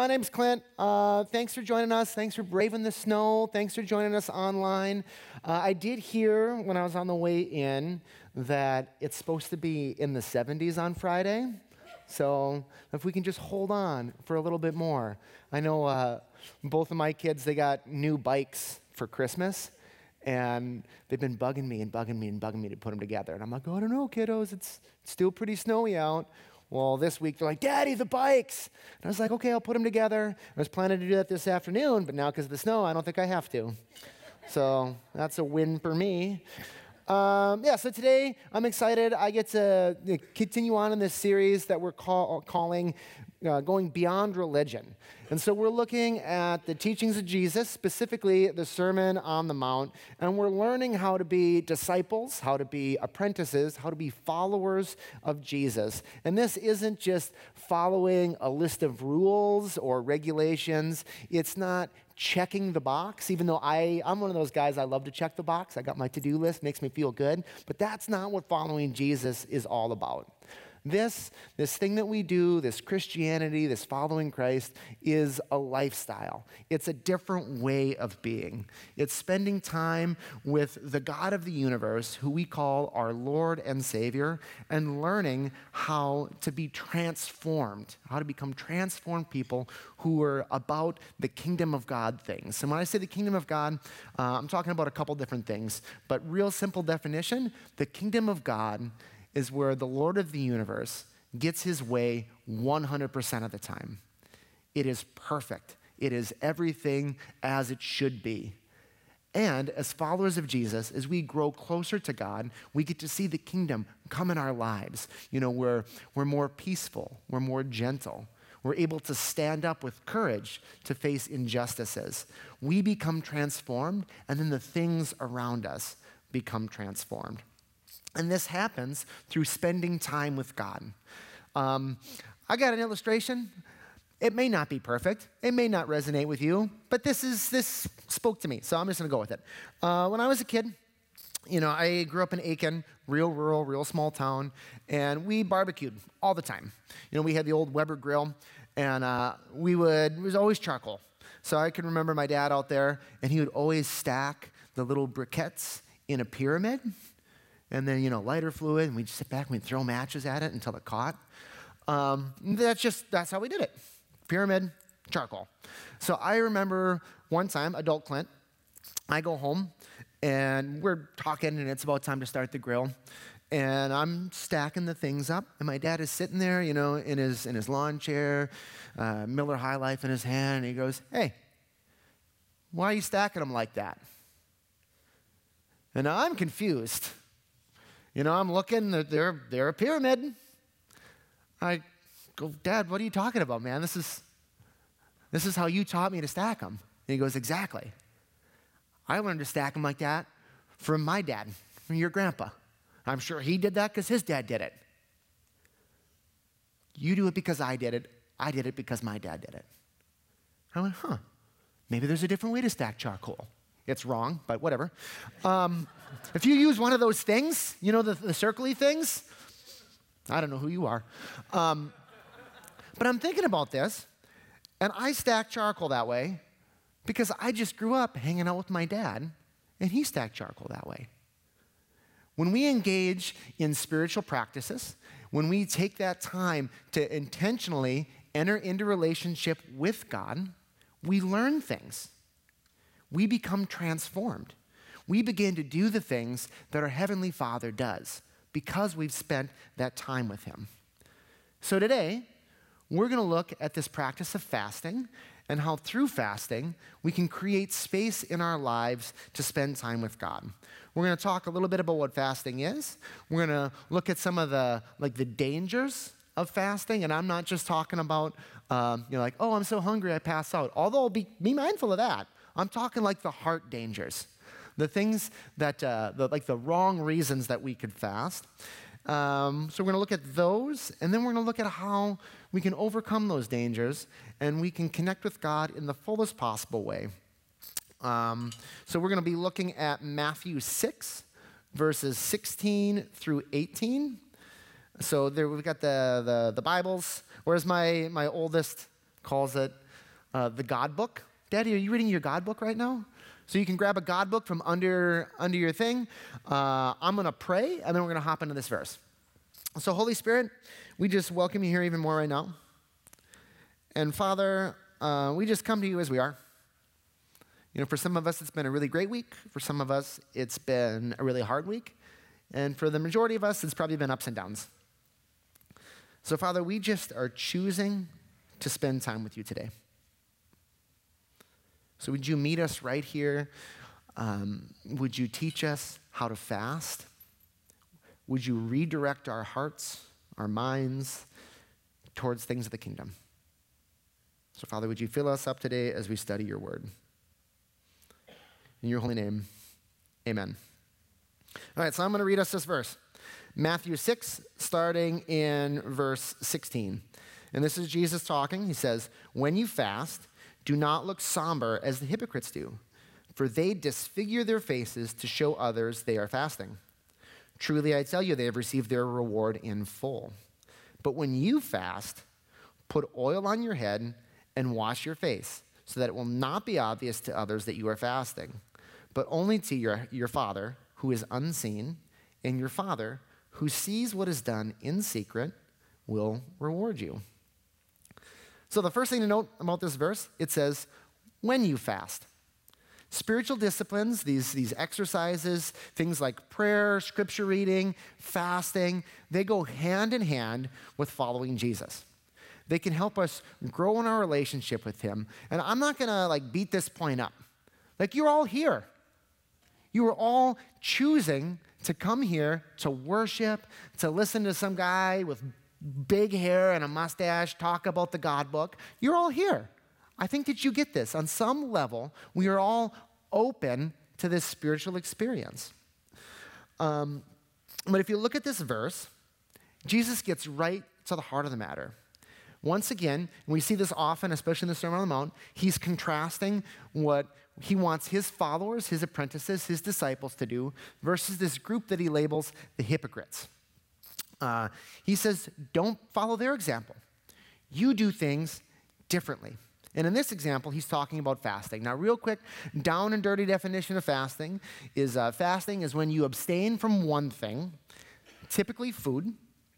my name's Clint. Thanks for joining us. Thanks for braving the snow. Thanks for joining us online. I did hear when I was on the way in that it's supposed to be in the 70s on Friday. So if we can just hold on for a little bit more. I know both of my kids, they got new bikes for Christmas. And they've been bugging me to put them together. And I'm like, oh, I don't know, kiddos. It's still pretty snowy out. Well, this week they're like, Daddy, the bikes. And I was like, okay, I'll put them together. I was planning to do that this afternoon, but now because of the snow, I don't think I have to. So that's a win for me. So today I'm excited. I get to continue on in this series that we're calling Going Beyond Religion. And so we're looking at the teachings of Jesus, specifically the Sermon on the Mount, and we're learning how to be disciples, how to be apprentices, how to be followers of Jesus. And this isn't just following a list of rules or regulations. It's not checking the box, even though I'm one of those guys, I love to check the box. I got my to-do list, makes me feel good. But that's not what following Jesus is all about. This thing that we do, this Christianity, this following Christ, is a lifestyle. It's a different way of being. It's spending time with the God of the universe, who we call our Lord and Savior, and learning how to be transformed, how to become transformed people who are about the kingdom of God things. And when I say the kingdom of God, I'm talking about a couple different things. But real simple definition, the kingdom of God is where the Lord of the universe gets his way 100% of the time. It is perfect. It is everything as it should be. And as followers of Jesus, as we grow closer to God, we get to see the kingdom come in our lives. You know, we're more peaceful. We're more gentle. We're able to stand up with courage to face injustices. We become transformed, and then the things around us become transformed. And this happens through spending time with God. I got an illustration. It may not be perfect. It may not resonate with you, but this spoke to me, so I'm just going to go with it. When I was a kid, I grew up in Aiken, real rural, real small town, and we barbecued all the time. We had the old Weber grill, and it was always charcoal. So I can remember my dad out there, and he would always stack the little briquettes in a pyramid. And then, lighter fluid, and we'd sit back and we'd throw matches at it until it caught. That's how we did it. Pyramid, charcoal. So I remember one time, adult Clint, I go home, and we're talking, and it's about time to start the grill. And I'm stacking the things up, and my dad is sitting there, in his lawn chair, Miller High Life in his hand, and he goes, hey, why are you stacking them like that? And I'm confused. I'm looking, they're a pyramid. I go, Dad, what are you talking about, man? This is how you taught me to stack them. And he goes, exactly. I learned to stack them like that from my dad, from your grandpa. I'm sure he did that because his dad did it. You do it because I did it. I did it because my dad did it. I went, maybe there's a different way to stack charcoal. It's wrong, but whatever. If you use one of those things, the circle-y things, I don't know who you are. But I'm thinking about this, and I stack charcoal that way because I just grew up hanging out with my dad, and he stacked charcoal that way. When we engage in spiritual practices, when we take that time to intentionally enter into relationship with God, we learn things. We become transformed. We begin to do the things that our Heavenly Father does because we've spent that time with Him. So today, we're going to look at this practice of fasting and how through fasting, we can create space in our lives to spend time with God. We're going to talk a little bit about what fasting is. We're going to look at some of the dangers of fasting, and I'm not just talking about, oh, I'm so hungry I pass out. Although, be mindful of that. I'm talking like the heart dangers, the things that, the wrong reasons that we could fast. So we're going to look at those, and then we're going to look at how we can overcome those dangers, and we can connect with God in the fullest possible way. So we're going to be looking at Matthew 6, verses 16 through 18. So there we've got the Bibles, or as my oldest calls it, the God book. Daddy, are you reading your God book right now? So you can grab a God book from under your thing. I'm going to pray, and then we're going to hop into this verse. So Holy Spirit, we just welcome you here even more right now. And Father, we just come to you as we are. You know, for some of us, it's been a really great week. For some of us, it's been a really hard week. And for the majority of us, it's probably been ups and downs. So Father, we just are choosing to spend time with you today. So would you meet us right here? Would you teach us how to fast? Would you redirect our hearts, our minds, towards things of the kingdom? So Father, would you fill us up today as we study your word? In your holy name, amen. All right, so I'm going to read us this verse. Matthew 6, starting in verse 16. And this is Jesus talking. He says, "When you fast, do not look somber as the hypocrites do, for they disfigure their faces to show others they are fasting. Truly, I tell you, they have received their reward in full. But when you fast, put oil on your head and wash your face, so that it will not be obvious to others that you are fasting, but only to your Father who is unseen, and your Father who sees what is done in secret will reward you." So the first thing to note about this verse, it says, when you fast. Spiritual disciplines, these exercises, things like prayer, scripture reading, fasting, they go hand in hand with following Jesus. They can help us grow in our relationship with him. And I'm not going to beat this point up. You're all here. You are all choosing to come here to worship, to listen to some guy with big hair and a mustache talk about the God book. You're all here. I think that you get this. On some level, we are all open to this spiritual experience. But if you look at this verse, Jesus gets right to the heart of the matter. Once again, and we see this often, especially in the Sermon on the Mount, he's contrasting what he wants his followers, his apprentices, his disciples to do versus this group that he labels the hypocrites. He says, don't follow their example. You do things differently. And in this example, he's talking about fasting. Now, real quick, down and dirty definition of fasting is when you abstain from one thing, typically food,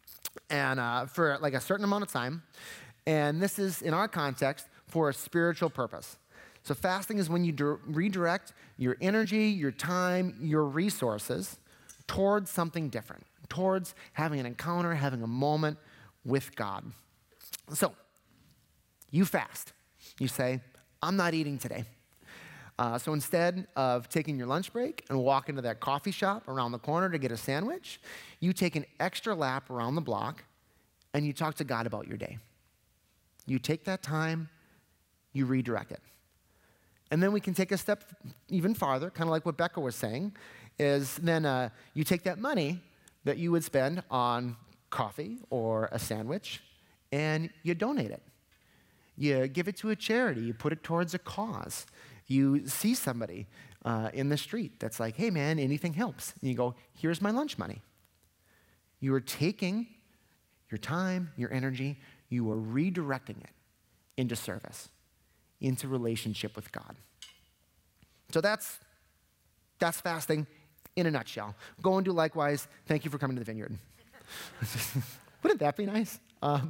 and for a certain amount of time. And this is, in our context, for a spiritual purpose. So fasting is when you redirect your energy, your time, your resources towards something different, towards having an encounter, having a moment with God. So you fast. You say, I'm not eating today. So instead of taking your lunch break and walking to that coffee shop around the corner to get a sandwich, you take an extra lap around the block and you talk to God about your day. You take that time, you redirect it. And then we can take a step even farther, kind of like what Becca was saying, is then you take that money that you would spend on coffee or a sandwich and you donate it. You give it to a charity. You put it towards a cause. You see somebody in the street that's like, hey, man, anything helps. And you go, here's my lunch money. You are taking your time, your energy, you are redirecting it into service, into relationship with God. So that's fasting in a nutshell. Go and do likewise. Thank you for coming to the Vineyard. Wouldn't that be nice?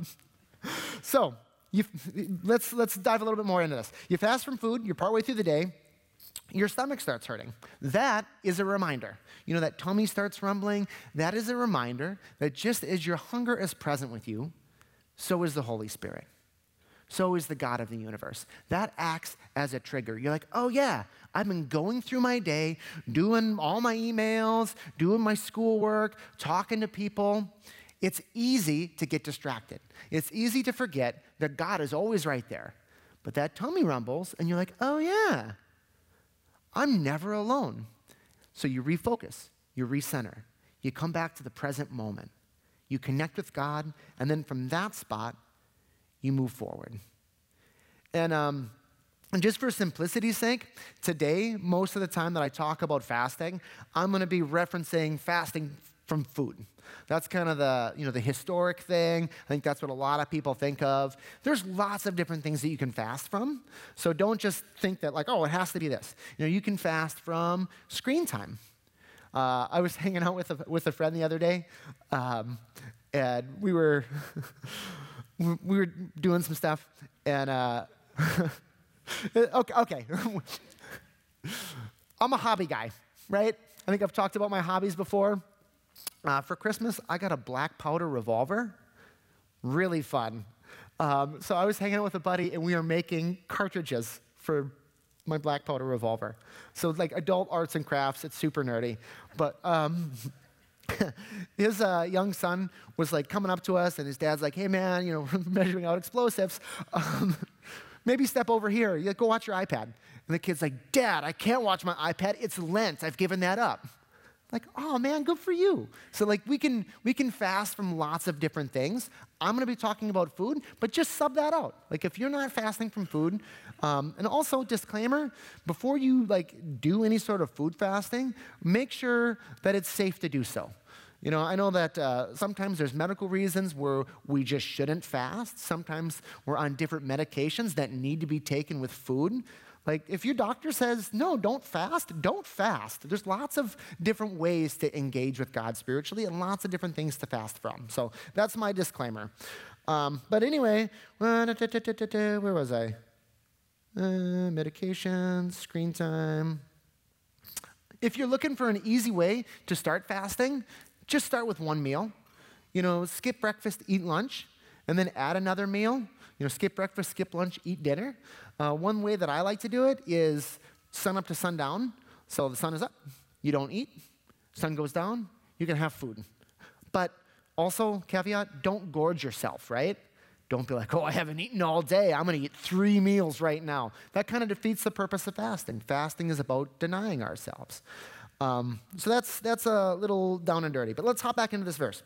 So let's dive a little bit more into this. You fast from food, you're partway through the day, your stomach starts hurting. That is a reminder. You know, that tummy starts rumbling. That is a reminder that just as your hunger is present with you, so is the Holy Spirit. So is the God of the universe. That acts as a trigger. You're like, oh yeah, I've been going through my day, doing all my emails, doing my schoolwork, talking to people. It's easy to get distracted. It's easy to forget that God is always right there. But that tummy rumbles, and you're like, oh yeah, I'm never alone. So you refocus, you recenter, you come back to the present moment. You connect with God, and then from that spot, you move forward. And just for simplicity's sake, today, most of the time that I talk about fasting, I'm going to be referencing fasting from food. That's kind of the historic thing. I think that's what a lot of people think of. There's lots of different things that you can fast from. So don't just think that like, oh, it has to be this. You can fast from screen time. I was hanging out with a friend the other day, and we were doing some stuff, and okay. I'm a hobby guy, right? I think I've talked about my hobbies before. For Christmas, I got a black powder revolver. Really fun. So I was hanging out with a buddy, and we were making cartridges for my black powder revolver. So like adult arts and crafts, it's super nerdy. But his young son was like coming up to us, and his dad's like, hey man, measuring out explosives. Maybe step over here. Go watch your iPad. And the kid's like, Dad, I can't watch my iPad. It's Lent. I've given that up. Like, oh man, good for you. So like we can fast from lots of different things. I'm going to be talking about food, but just sub that out. Like if you're not fasting from food, and also disclaimer, before you like do any sort of food fasting, make sure that it's safe to do so. I know that sometimes there's medical reasons where we just shouldn't fast. Sometimes we're on different medications that need to be taken with food. Like, if your doctor says, no, don't fast, don't fast. There's lots of different ways to engage with God spiritually and lots of different things to fast from. So that's my disclaimer. But anyway, where was I? Medications, screen time. If you're looking for an easy way to start fasting, just start with one meal. Skip breakfast, eat lunch, and then add another meal. Skip breakfast, skip lunch, eat dinner. One way that I like to do it is sun up to sundown. So the sun is up, you don't eat. Sun goes down, you can have food. But also, caveat, don't gorge yourself, right? Don't be like, oh, I haven't eaten all day. I'm going to eat 3 meals right now. That kind of defeats the purpose of fasting. Fasting is about denying ourselves. So that's a little down and dirty. But let's hop back into this verse.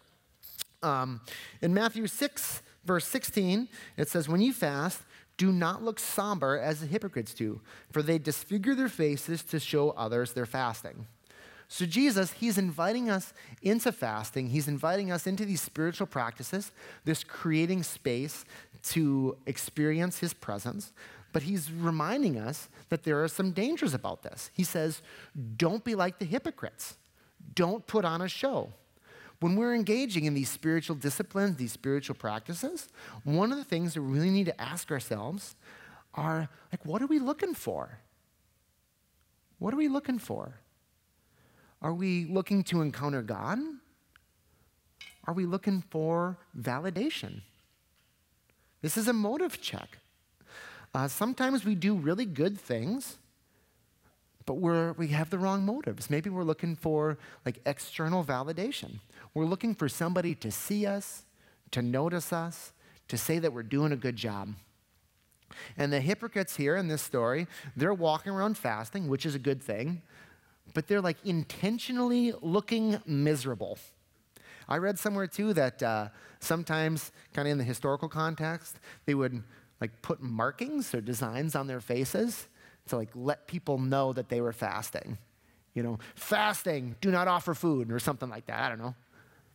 In Matthew 6, verse 16, it says, when you fast, do not look somber as the hypocrites do, for they disfigure their faces to show others they're fasting. So Jesus, he's inviting us into fasting. He's inviting us into these spiritual practices, this creating space to experience his presence. But he's reminding us that there are some dangers about this. He says, don't be like the hypocrites. Don't put on a show. When we're engaging in these spiritual disciplines, these spiritual practices, one of the things that we really need to ask ourselves are, like, what are we looking for? What are we looking for? Are we looking to encounter God? Are we looking for validation? This is a motive check. Sometimes we do really good things, but we have the wrong motives. Maybe we're looking for like external validation. We're looking for somebody to see us, to notice us, to say that we're doing a good job. And the hypocrites here in this story, they're walking around fasting, which is a good thing, but they're like intentionally looking miserable. I read somewhere too that sometimes, kind of in the historical context, they would like put markings or designs on their faces to like let people know that they were fasting. Fasting, do not offer food, or something like that. I don't know.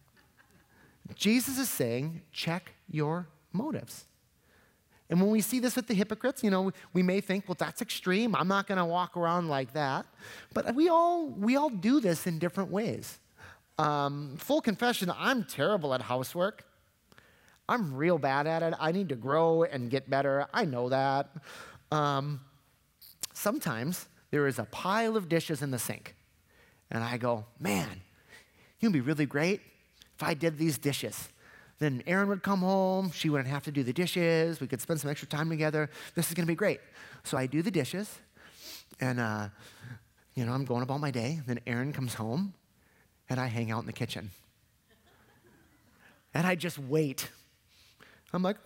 Jesus is saying, check your motives. And when we see this with the hypocrites, we may think, well, that's extreme. I'm not going to walk around like that. But we all do this in different ways. Full confession, I'm terrible at housework. I'm real bad at it. I need to grow and get better. I know that. Sometimes there is a pile of dishes in the sink. And I go, man, it'd be really great if I did these dishes. Then Erin would come home. She wouldn't have to do the dishes. We could spend some extra time together. This is going to be great. So I do the dishes. And, I'm going about my day. Then Erin comes home. And I hang out in the kitchen. And I just wait. I'm like,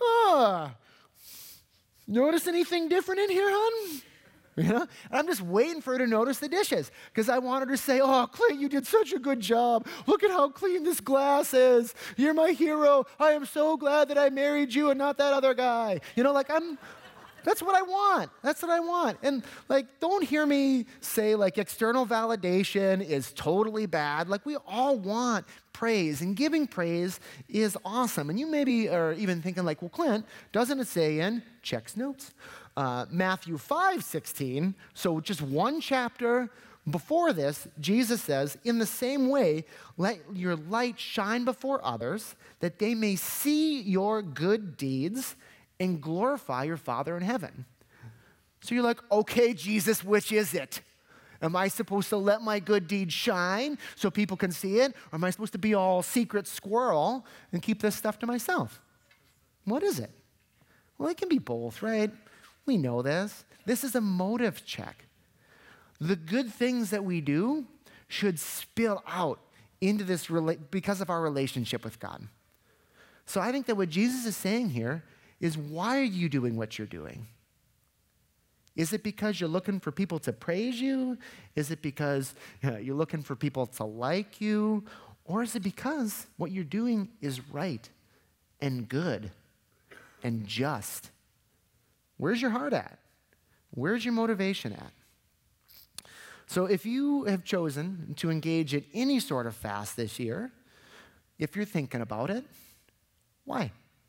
notice anything different in here, hon? And I'm just waiting for her to notice the dishes because I want her to say, oh, Clay, you did such a good job. Look at how clean this glass is. You're my hero. I am so glad that I married you and not that other guy. That's what I want. That's what I want. And like, don't hear me say like external validation is totally bad. Like, we all want praise, and giving praise is awesome. And you maybe are even thinking like, well, Clint, doesn't it say in checks notes? Matthew 5:16, so just one chapter before this, Jesus says, in the same way, let your light shine before others, that they may see your good deeds and glorify your Father in heaven. So you're like, okay, Jesus, which is it? Am I supposed to let my good deeds shine so people can see it? Or am I supposed to be all secret squirrel and keep this stuff to myself? What is it? Well, it can be both, right? We know this. This is a motive check. The good things that we do should spill out into this because of our relationship with God. So I think that what Jesus is saying here is, why are you doing what you're doing? Is it because you're looking for people to praise you? Is it because you're looking for people to like you? Or is it because what you're doing is right and good and just? Where's your heart at? Where's your motivation at? So if you have chosen to engage in any sort of fast this year, if you're thinking about it, why?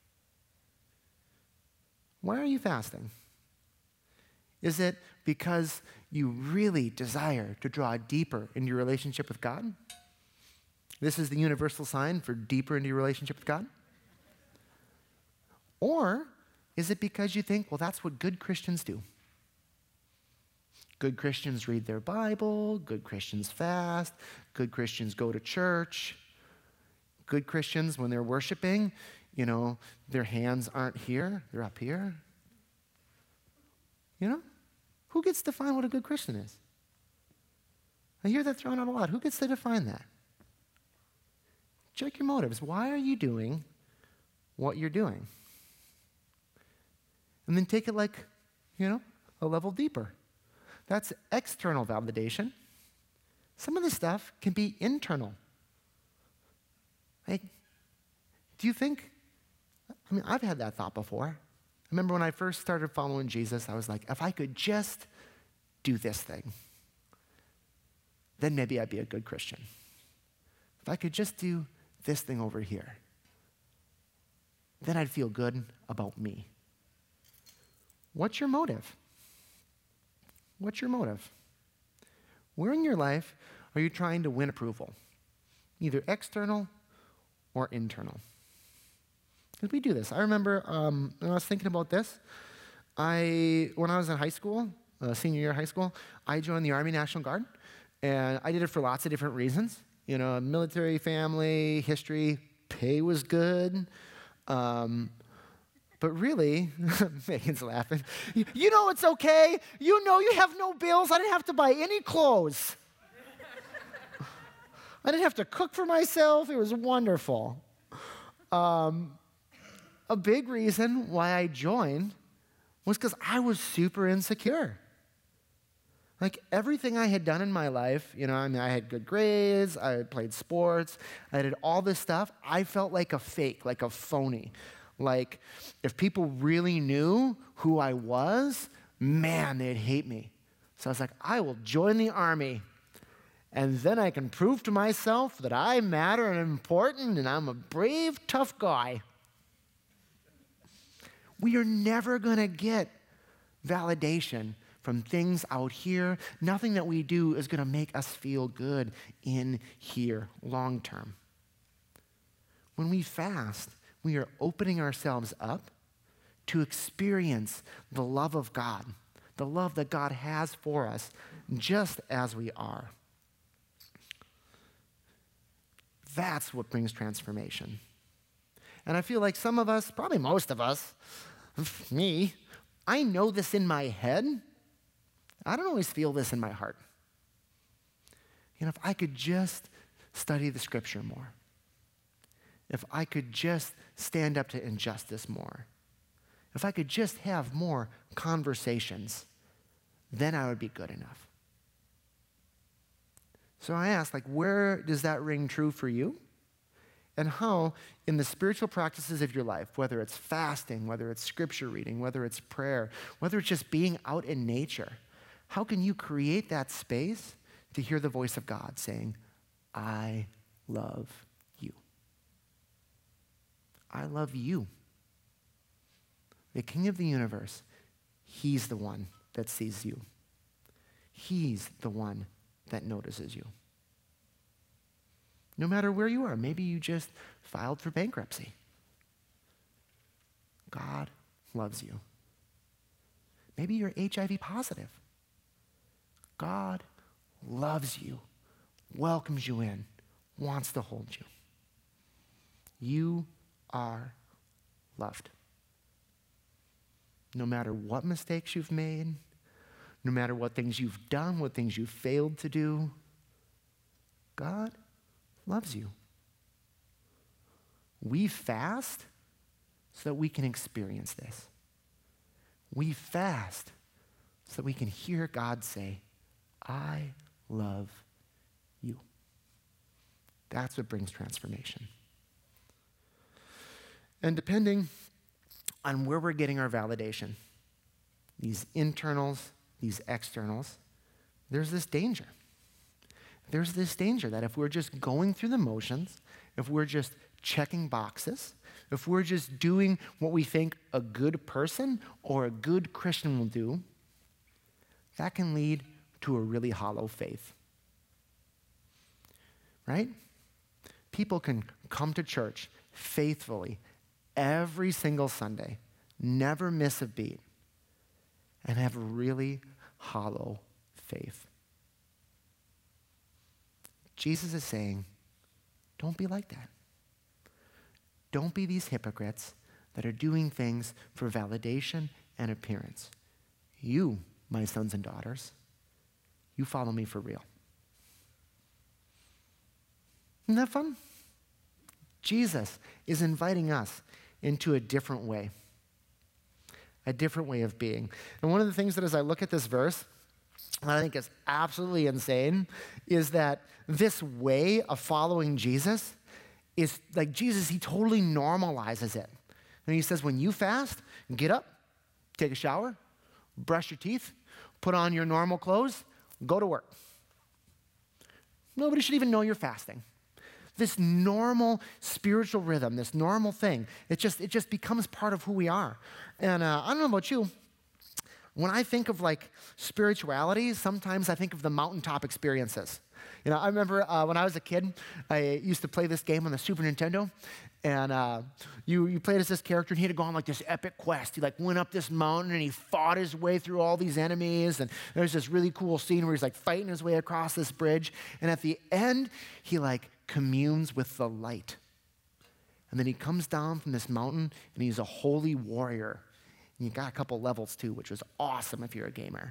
Why are you fasting? Is it because you really desire to draw deeper into your relationship with God? This is the universal sign for deeper into your relationship with God? Or is it because you think, well, that's what good Christians do? Good Christians read their Bible, good Christians fast, good Christians go to church. Good Christians, when they're worshiping, their hands aren't here, they're up here. Who gets to define what a good Christian is? I hear that thrown out a lot. Who gets to define that? Check your motives. Why are you doing what you're doing? And then take it like, a level deeper. That's external validation. Some of this stuff can be internal. Like, do you think, I've had that thought before. I remember when I first started following Jesus, I was like, if I could just do this thing, then maybe I'd be a good Christian. If I could just do this thing over here, then I'd feel good about me. What's your motive? What's your motive? Where in your life are you trying to win approval? Either external or internal. Because we do this. I remember when I was thinking about this, when I was in high school, senior year of high school, I joined the Army National Guard. And I did it for lots of different reasons. Military family, history, pay was good. But really, Megan's laughing. It's okay. You have no bills. I didn't have to buy any clothes. I didn't have to cook for myself. It was wonderful. A big reason why I joined was because I was super insecure. Like, everything I had done in my life, I had good grades, I had played sports, I did all this stuff. I felt like a fake, like a phony. Like, if people really knew who I was, man, they'd hate me. So I was like, I will join the Army, and then I can prove to myself that I matter and am important, and I'm a brave, tough guy. We are never going to get validation from things out here. Nothing that we do is going to make us feel good in here long term. When we fast, we are opening ourselves up to experience the love of God, the love that God has for us, just as we are. That's what brings transformation. And I feel like some of us, probably most of us, me, I know this in my head. I don't always feel this in my heart. If I could just study the scripture more, if I could just stand up to injustice more, if I could just have more conversations, then I would be good enough. So I asked, where does that ring true for you? and how in the spiritual practices of your life, whether it's fasting, whether it's scripture reading, whether it's prayer, whether it's just being out in nature, how can you create that space to hear the voice of God saying, I love you. I love you. The King of the universe, he's the one that sees you. He's the one that notices you. No matter where you are, maybe you just filed for bankruptcy. God loves you. Maybe you're HIV positive. God loves you, welcomes you in, wants to hold you. You are loved. No matter what mistakes you've made, no matter what things you've done, what things you've failed to do, God loves you. We fast so that we can experience this. We fast so that we can hear God say, I love you. That's what brings transformation. And depending on where we're getting our validation, these internals, these externals, there's this danger. There's this danger that if we're just going through the motions, if we're just checking boxes, if we're just doing what we think a good person or a good Christian will do, that can lead to a really hollow faith. Right? People can come to church faithfully every single Sunday, never miss a beat, and have really hollow faith. Jesus is saying, don't be like that. Don't be these hypocrites that are doing things for validation and appearance. You, my sons and daughters, you follow me for real. Isn't that fun? Jesus is inviting us into a different way of being. And one of the things that as I look at this verse, and I think is absolutely insane, is that this way of following Jesus is like Jesus, he totally normalizes it. And he says, when you fast, get up, take a shower, brush your teeth, put on your normal clothes, go to work. Nobody should even know you're fasting. This normal spiritual rhythm, this normal thing, it just becomes part of who we are. And I don't know about you, when I think of like spirituality, sometimes I think of the mountaintop experiences. You know, I remember when I was a kid, I used to play this game on the Super Nintendo, and you played as this character, and he had to go on like this epic quest. He like went up this mountain, and he fought his way through all these enemies, and there's this really cool scene where he's like fighting his way across this bridge, and at the end, he like communes with the light. And then he comes down from this mountain, and he's a holy warrior. And you got a couple levels too, which was awesome if you're a gamer.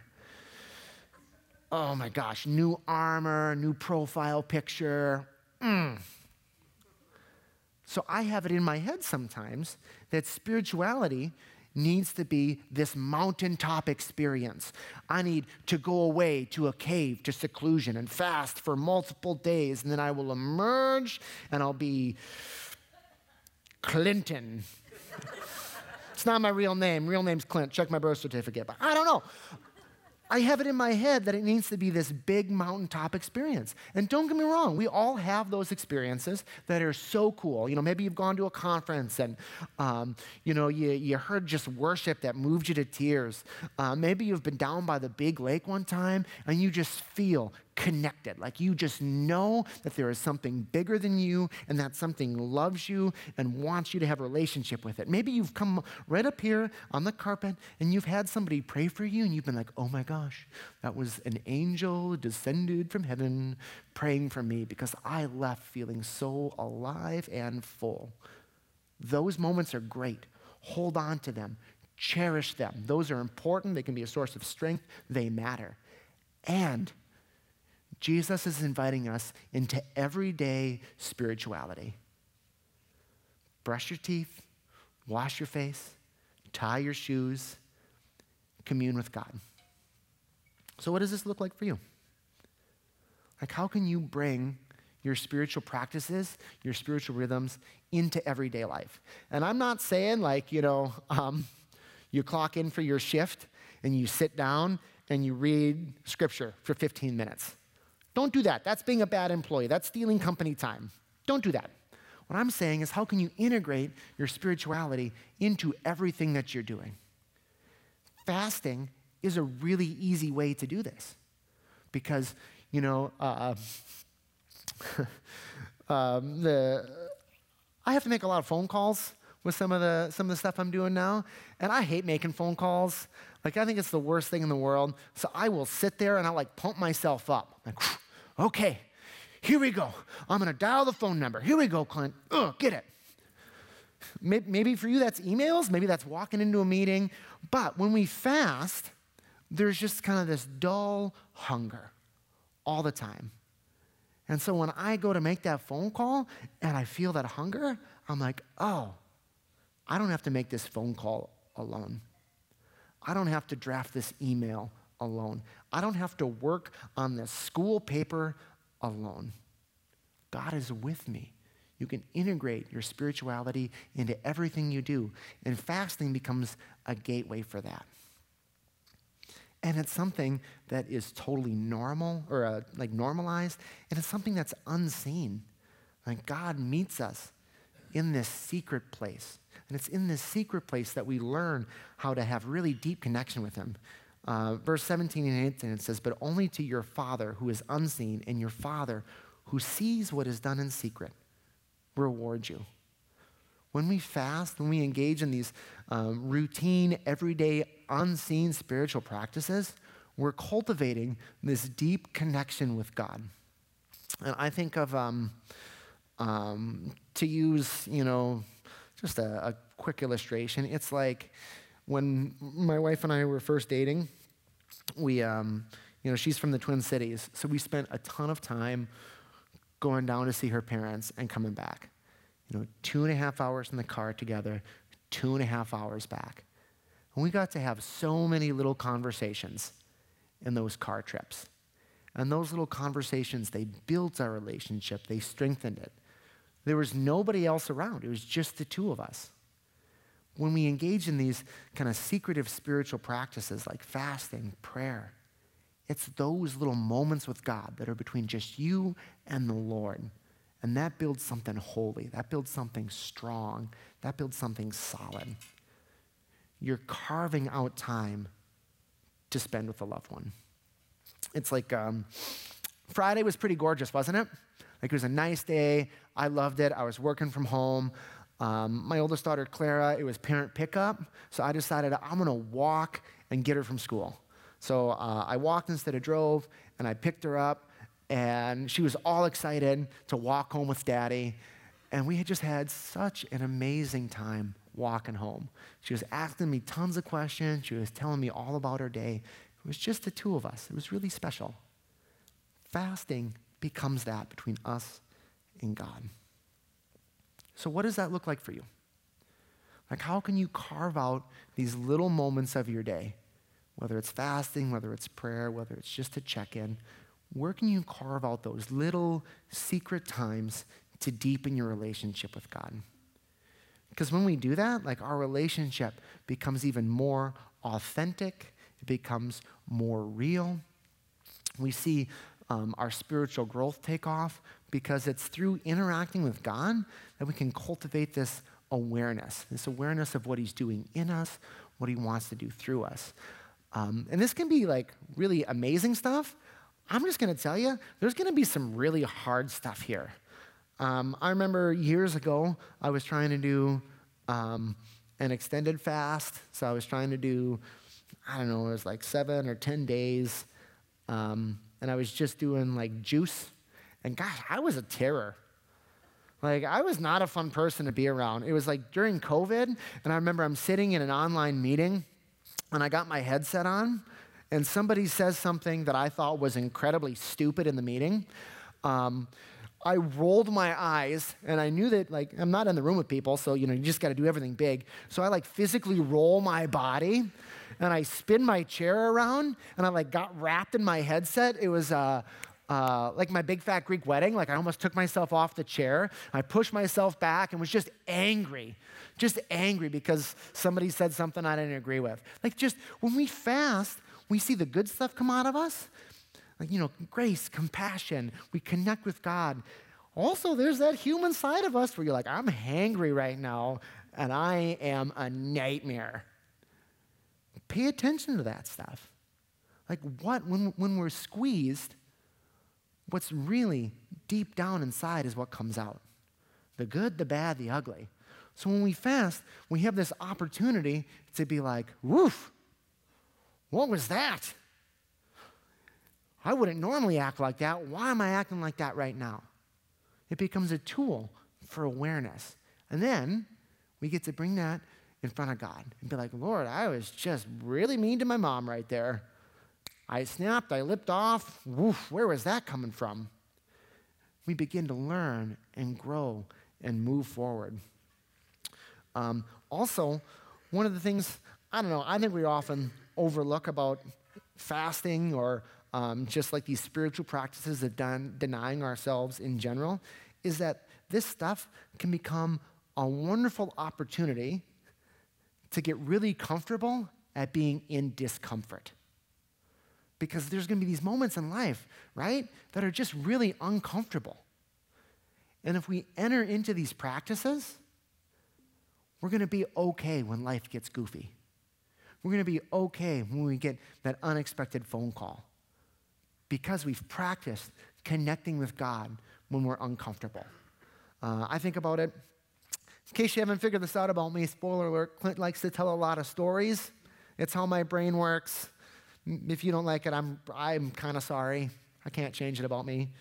Oh my gosh, new armor, new profile picture. So I have it in my head sometimes that spirituality needs to be this mountaintop experience. I need to go away to a cave, to seclusion, and fast for multiple days, and then I will emerge, and I'll be Clinton. It's not my real name. Real name's Clint. Check my birth certificate. But I don't know. I have it in my head that it needs to be this big mountaintop experience. And don't get me wrong, we all have those experiences that are so cool. You know, maybe you've gone to a conference and, you heard just worship that moved you to tears. Maybe you've been down by the big lake one time and you just feel connected. Like you just know that there is something bigger than you and that something loves you and wants you to have a relationship with it. Maybe you've come right up here on the carpet and you've had somebody pray for you and you've been like, oh my gosh, that was an angel descended from heaven praying for me because I left feeling so alive and full. Those moments are great. Hold on to them. Cherish them. Those are important. They can be a source of strength. They matter. And Jesus is inviting us into everyday spirituality. Brush your teeth, wash your face, tie your shoes, commune with God. So what does this look like for you? Like how can you bring your spiritual practices, your spiritual rhythms into everyday life. And I'm not saying you clock in for your shift and you sit down and you read scripture for 15 minutes. Don't do that. That's being a bad employee. That's stealing company time. Don't do that. What I'm saying is, how can you integrate your spirituality into everything that you're doing? Fasting is a really easy way to do this because, I have to make a lot of phone calls with some of the stuff I'm doing now, and I hate making phone calls. I think it's the worst thing in the world. So I will sit there and I'll pump myself up. Okay, here we go. I'm gonna dial the phone number. Here we go, Clint. Get it. Maybe for you that's emails, maybe that's walking into a meeting. But when we fast, there's just kind of this dull hunger all the time. And so when I go to make that phone call and I feel that hunger, I'm like, oh, I don't have to make this phone call alone. I don't have to draft this email alone. I don't have to work on this school paper alone. God is with me. You can integrate your spirituality into everything you do, and fasting becomes a gateway for that. And it's something that is totally normal, or normalized, and it's something that's unseen. God meets us in this secret place. And it's in this secret place that we learn how to have really deep connection with him. Verse 17 and 18, it says, "But only to your Father who is unseen, and your Father who sees what is done in secret reward you." When we fast, when we engage in these routine, everyday, unseen spiritual practices, we're cultivating this deep connection with God. And I think of, to use, just a quick illustration, it's like when my wife and I were first dating, we, she's from the Twin Cities, so we spent a ton of time going down to see her parents and coming back. 2.5 hours in the car together, 2.5 hours back. And we got to have so many little conversations in those car trips. And those little conversations, they built our relationship, they strengthened it. There was nobody else around. It was just the two of us. When we engage in these kind of secretive spiritual practices like fasting, prayer, it's those little moments with God that are between just you and the Lord. And that builds something holy. That builds something strong. That builds something solid. You're carving out time to spend with a loved one. It's like Friday was pretty gorgeous, wasn't it? It was a nice day. I loved it. I was working from home. My oldest daughter, Clara, it was parent pickup. So I decided I'm going to walk and get her from school. So I walked instead of drove, and I picked her up, and she was all excited to walk home with Daddy. And we had just had such an amazing time walking home. She was asking me tons of questions. She was telling me all about her day. It was just the two of us. It was really special. Fasting becomes that between us and God. So what does that look like for you? How can you carve out these little moments of your day, whether it's fasting, whether it's prayer, whether it's just a check-in? Where can you carve out those little secret times to deepen your relationship with God? Because when we do that, our relationship becomes even more authentic. It becomes more real. We see our spiritual growth take off because it's through interacting with God that we can cultivate this awareness of what he's doing in us, what he wants to do through us. And this can be really amazing stuff. I'm just going to tell you, there's going to be some really hard stuff here. I remember years ago, I was trying to do an extended fast. So I was trying to do, it was 7 or 10 days. And I was just doing juice. And gosh, I was a terror. I was not a fun person to be around. It was during COVID, and I remember I'm sitting in an online meeting, and I got my headset on, and somebody says something that I thought was incredibly stupid in the meeting. I rolled my eyes, and I knew that I'm not in the room with people, so you just got to do everything big. So I physically roll my body, and I spin my chair around, and I got wrapped in my headset. It was like my big fat Greek wedding, like I almost took myself off the chair. I pushed myself back and was just angry because somebody said something I didn't agree with. Like just when we fast, we see the good stuff come out of us. Like, grace, compassion, we connect with God. Also, there's that human side of us where you're like, I'm hangry right now and I am a nightmare. Pay attention to that stuff. Like when we're squeezed, what's really deep down inside is what comes out. The good, the bad, the ugly. So when we fast, we have this opportunity to be like, woof, what was that? I wouldn't normally act like that. Why am I acting like that right now? It becomes a tool for awareness. And then we get to bring that in front of God and be like, Lord, I was just really mean to my mom right there. I snapped, I lipped off. Woof, where was that coming from? We begin to learn and grow and move forward. Also, one of the things, I think we often overlook about fasting or just like these spiritual practices of denying ourselves in general, is that this stuff can become a wonderful opportunity to get really comfortable at being in discomfort. Because there's going to be these moments in life, right, that are just really uncomfortable. And if we enter into these practices, we're going to be okay when life gets goofy. We're going to be okay when we get that unexpected phone call because we've practiced connecting with God when we're uncomfortable. I think about it. In case you haven't figured this out about me, spoiler alert, Clint likes to tell a lot of stories. It's how my brain works. If you don't like it, I'm kind of sorry. I can't change it about me.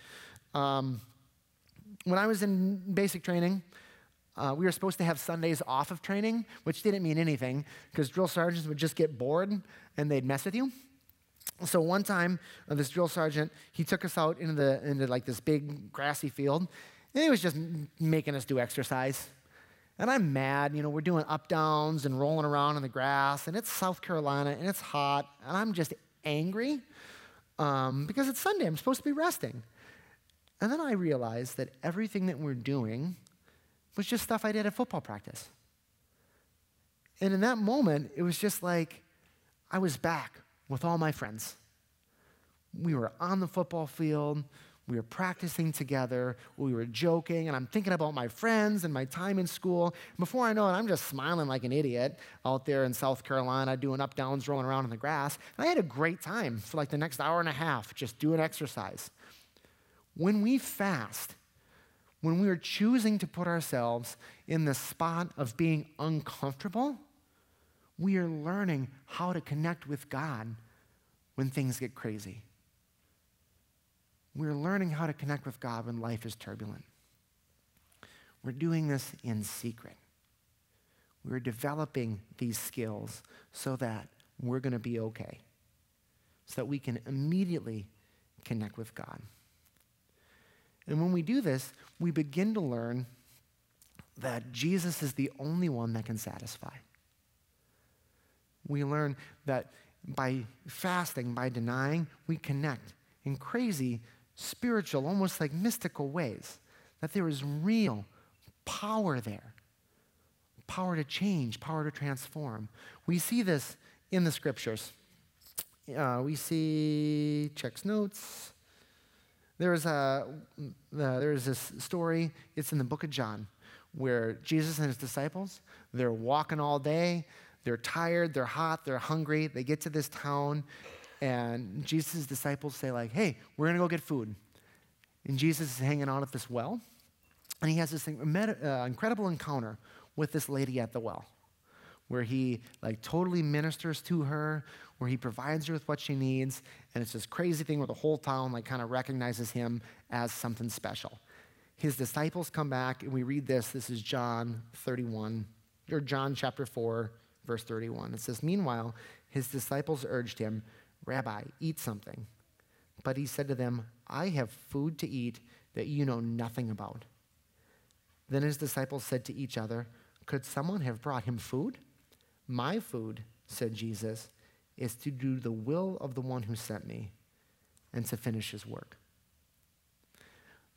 When I was in basic training, we were supposed to have Sundays off of training, which didn't mean anything because drill sergeants would just get bored and they'd mess with you. So one time, this drill sergeant, he took us out into like this big grassy field, and he was just making us do exercise. And I'm mad, we're doing up downs and rolling around in the grass, and it's South Carolina, and it's hot, and I'm just angry because it's Sunday. I'm supposed to be resting. And then I realized that everything that we're doing was just stuff I did at football practice. And in that moment, it was just like I was back with all my friends. We were on the football field. We were practicing together. We were joking, and I'm thinking about my friends and my time in school. Before I know it, I'm just smiling like an idiot out there in South Carolina doing up, downs, rolling around in the grass. And I had a great time for like the next hour and a half just doing exercise. When we fast, when we are choosing to put ourselves in the spot of being uncomfortable, we are learning how to connect with God when things get crazy. We're learning how to connect with God when life is turbulent. We're doing this in secret. We're developing these skills so that we're going to be okay, so that we can immediately connect with God. And when we do this, we begin to learn that Jesus is the only one that can satisfy. We learn that by fasting, by denying, we connect in crazy, spiritual, almost like mystical ways, that there is real power there, power to change, power to transform. We see this in the scriptures. We see, checks notes. There's this story, it's in the book of John, where Jesus and his disciples, they're walking all day, they're tired, they're hot, they're hungry, they get to this town, and Jesus' disciples say like, hey, we're going to go get food. And Jesus is hanging out at this well, and he has this incredible encounter with this lady at the well, where he like totally ministers to her, where he provides her with what she needs, and it's this crazy thing where the whole town like kind of recognizes him as something special. His disciples come back, and we read this. This is John 31, or John chapter 4, verse 31. It says, meanwhile, his disciples urged him, Rabbi, eat something. But he said to them, I have food to eat that you know nothing about. Then his disciples said to each other, could someone have brought him food? My food, said Jesus, is to do the will of the one who sent me and to finish his work.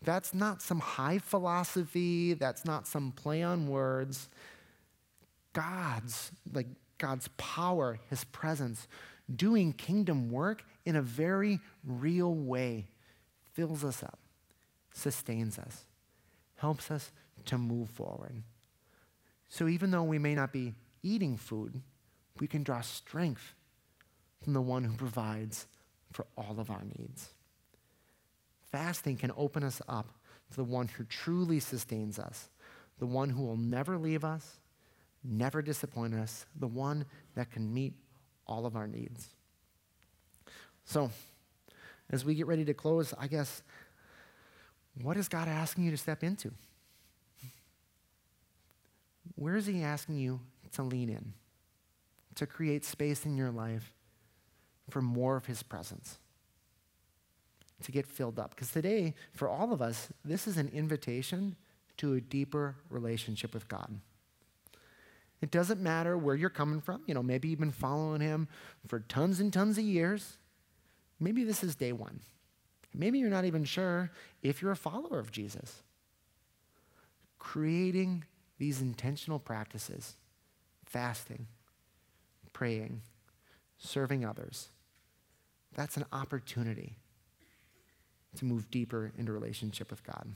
That's not some high philosophy. That's not some play on words. God's power, his presence, doing kingdom work in a very real way fills us up, sustains us, helps us to move forward. So even though we may not be eating food, we can draw strength from the one who provides for all of our needs. Fasting can open us up to the one who truly sustains us, the one who will never leave us, never disappoint us, the one that can meet all of our needs. So, as we get ready to close, I guess, what is God asking you to step into? Where is he asking you to lean in, to create space in your life for more of his presence, to get filled up? Because today, for all of us, this is an invitation to a deeper relationship with God. It doesn't matter where you're coming from. Maybe you've been following him for tons and tons of years. Maybe this is day one. Maybe you're not even sure if you're a follower of Jesus. Creating these intentional practices, fasting, praying, serving others, that's an opportunity to move deeper into relationship with God.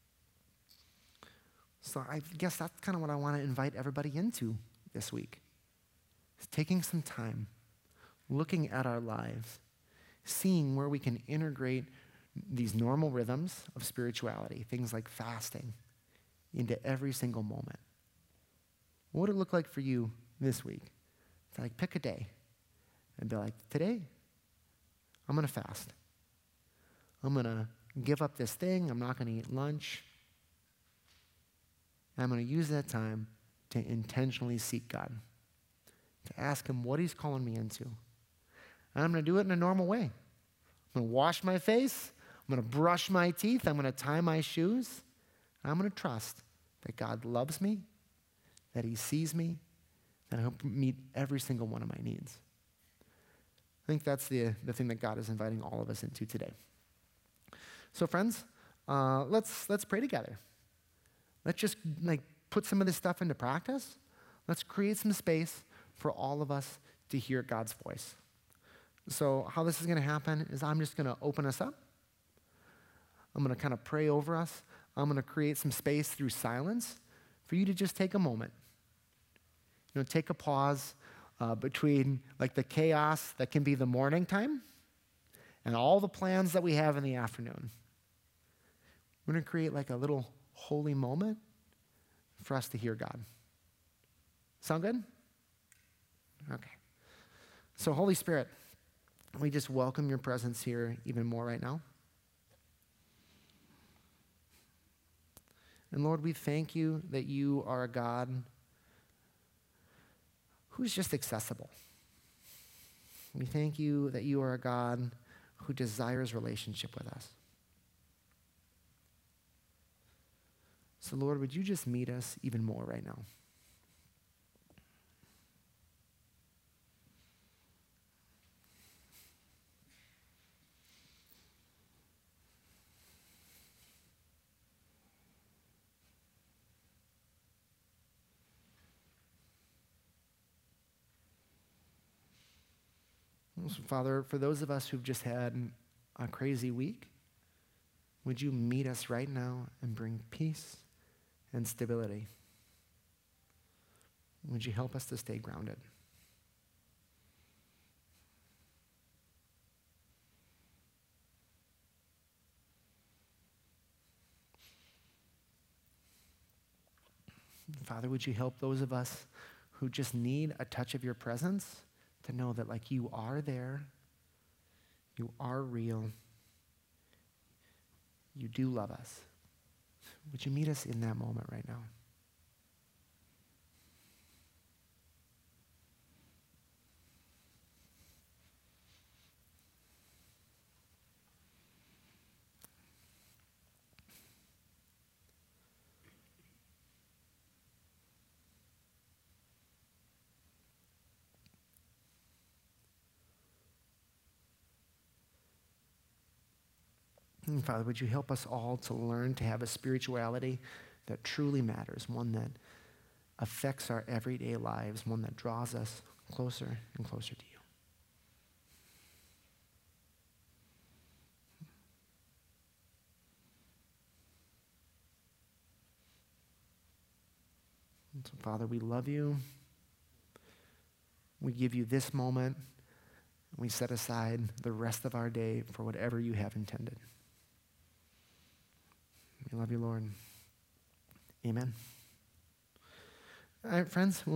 So I guess that's kind of what I want to invite everybody into this week. Is taking some time, looking at our lives, seeing where we can integrate these normal rhythms of spirituality, things like fasting, into every single moment. What would it look like for you this week? To pick a day and be like, today, I'm going to fast. I'm going to give up this thing. I'm not going to eat lunch. And I'm going to use that time to intentionally seek God, to ask him what he's calling me into. And I'm going to do it in a normal way. I'm going to wash my face. I'm going to brush my teeth. I'm going to tie my shoes. And I'm going to trust that God loves me, that he sees me, and he'll meet every single one of my needs. I think that's the thing that God is inviting all of us into today. So friends, let's pray together. Let's just put some of this stuff into practice. Let's create some space for all of us to hear God's voice. So how this is going to happen is I'm just going to open us up. I'm going to kind of pray over us. I'm going to create some space through silence for you to just take a moment. Take a pause between the chaos that can be the morning time and all the plans that we have in the afternoon. We're going to create a little holy moment for us to hear God. Sound good? Okay. So Holy Spirit, we just welcome your presence here even more right now. And Lord, we thank you that you are a God who's just accessible. We thank you that you are a God who desires relationship with us. So Lord, would you just meet us even more right now? So Father, for those of us who've just had a crazy week, would you meet us right now and bring peace and stability? Would you help us to stay grounded? Father, would you help those of us who just need a touch of your presence to know that you are there, you are real, you do love us. Would you meet us in that moment right now? And Father, would you help us all to learn to have a spirituality that truly matters, one that affects our everyday lives, one that draws us closer and closer to you. And so, Father, we love you. We give you this moment. We set aside the rest of our day for whatever you have intended. We love you, Lord. Amen. All right, friends.